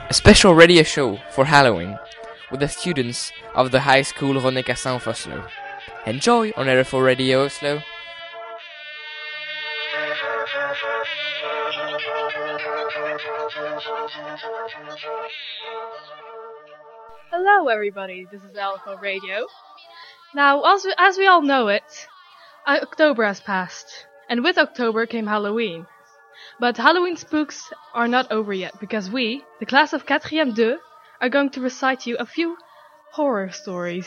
a special radio show for Halloween with the students of the high school René Cassin of Oslo. Enjoy on RFO Radio Oslo. Hello everybody, this is Alpha Radio. Now, as we all know it, October has passed, and with October came Halloween. But Halloween spooks are not over yet, because we, the class of 4e 2, are going to recite to you a few horror stories.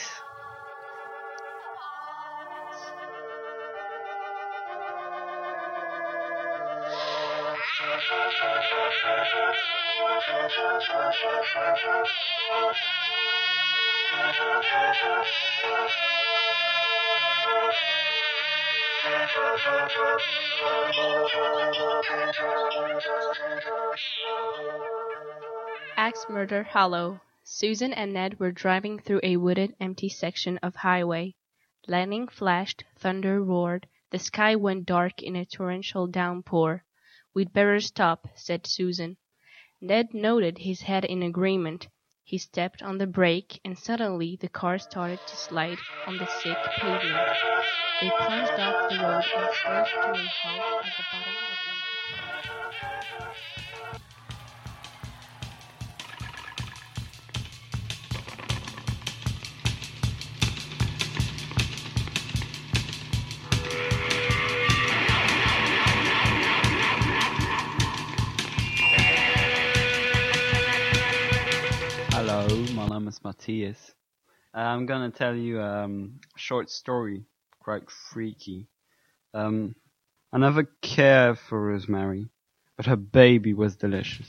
Axe Murder Hollow. Susan and Ned were driving through a wooded, empty section of highway. Lightning flashed, thunder roared, the sky went dark in a torrential downpour. "We'd better stop," said Susan. Ned nodded his head in agreement. He stepped on the brake, and suddenly the car started to slide on the sick pavement. They plunged off the road and slowed to a halt at the bottom of the... Hello, my name is Matthias. I'm gonna tell you a short story, quite freaky. I never cared for Rosemary, but her baby was delicious.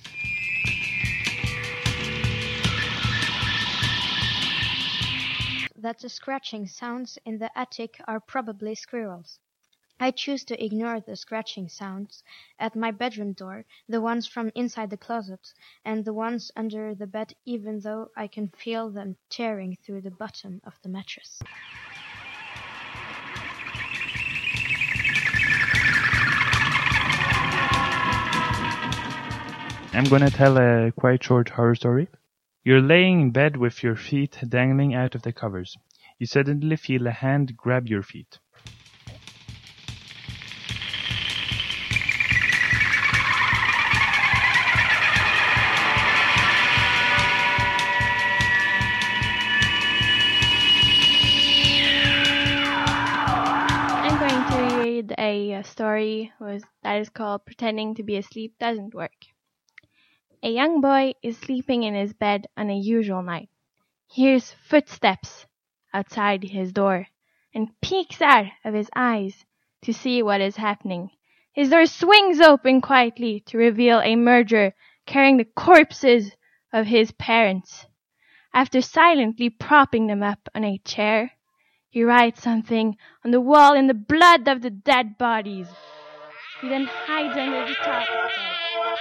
That the scratching sounds in the attic are probably squirrels. I choose to ignore the scratching sounds at my bedroom door, the ones from inside the closet, and the ones under the bed, even though I can feel them tearing through the bottom of the mattress. I'm gonna tell a quite short horror story. You're laying in bed with your feet dangling out of the covers. You suddenly feel a hand grab your feet. I'm going to read a story that is called Pretending to be Asleep Doesn't Work. A young boy is sleeping in his bed on a usual night. He hears footsteps outside his door and peeks out of his eyes to see what is happening. His door swings open quietly to reveal a murderer carrying the corpses of his parents. After silently propping them up on a chair, he writes something on the wall in the blood of the dead bodies. He then hides under the top of the bed.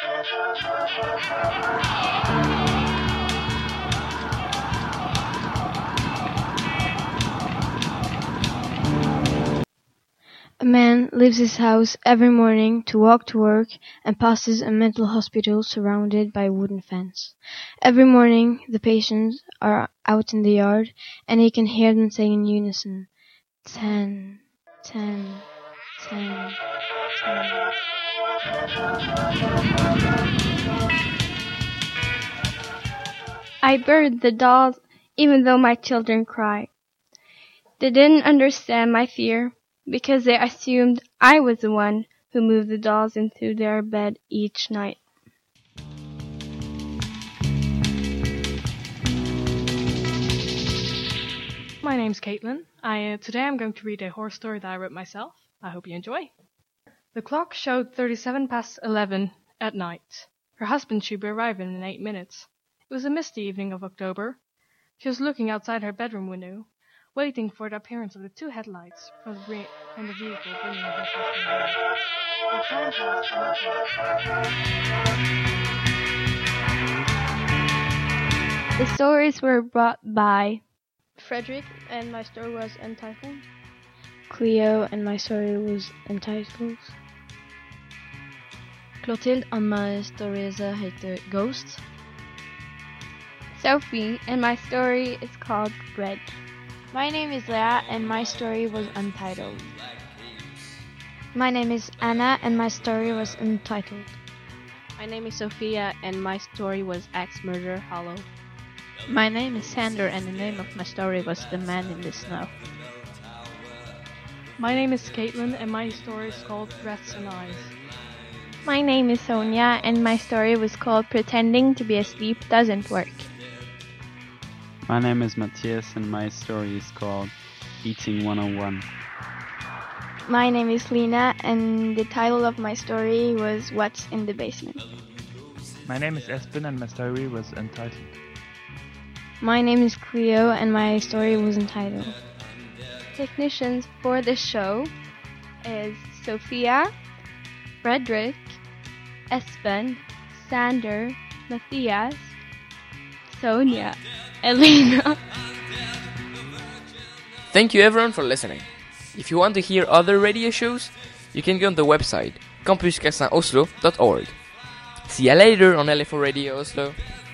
A man leaves his house every morning to walk to work and passes a mental hospital surrounded by a wooden fence. Every morning the patients are out in the yard and he can hear them saying in unison, 10, 10, 10, 10. I buried the dolls even though my children cried. They didn't understand my fear because they assumed I was the one who moved the dolls into their bed each night. My name's Caitlin. Today I'm going to read a horror story that I wrote myself. I hope you enjoy. The clock showed 37 past 11 at night. Her husband should be arriving in 8 minutes. It was a misty evening of October. She was looking outside her bedroom window, waiting for the appearance of the two headlights from the vehicle bringing her husband home. The time passed. The stories were brought by Frederick, and my story was entitled Cleo, and my story was entitled Clotilde, and my story heter Ghost. Sophie, and my story is called Bread. My name is Leah, and my story was untitled. My name is Anna, and my story was untitled. My name is Sophia, and my story was Axe Murder Hollow. My name is Sander, and the name of my story was The Man in the Snow. My name is Caitlin, and my story is called Breaths and Eyes. My name is Sonia, and my story was called Pretending to be Asleep Doesn't Work. My name is Matthias, and my story is called Eating 101. My name is Lena, and the title of my story was What's in the Basement. My name is Espen, and my story was untitled. My name is Cleo, and my story was entitled. Technicians for the show is Sophia, Frederick, Espen, Sander, Matthias, Sonia, Elena. Thank you everyone for listening. If you want to hear other radio shows, you can go on the website campuscassinoslo.org. See you later on LA4 Radio Oslo.